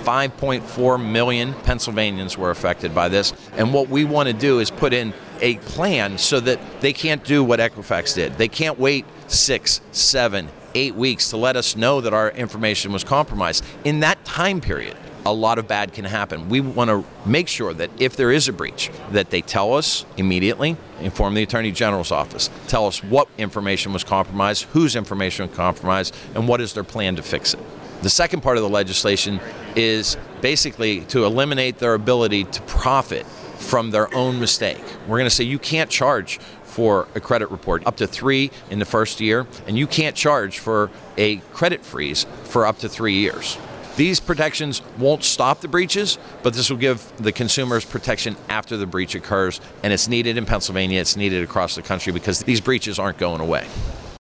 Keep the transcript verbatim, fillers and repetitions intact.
five point four million Pennsylvanians were affected by this. And what we want to do is put in a plan so that they can't do what Equifax did. They can't wait six, seven, eight weeks to let us know that our information was compromised. In that time period, a lot of bad can happen. We want to make sure that if there is a breach, that they tell us immediately, inform the Attorney General's office, tell us what information was compromised, whose information was compromised, and what is their plan to fix it. The second part of the legislation is basically to eliminate their ability to profit from their own mistake. We're going to say you can't charge for a credit report up to three in the first year, and you can't charge for a credit freeze for up to three years. These protections won't stop the breaches, but this will give the consumers protection after the breach occurs, and it's needed in Pennsylvania, it's needed across the country because these breaches aren't going away.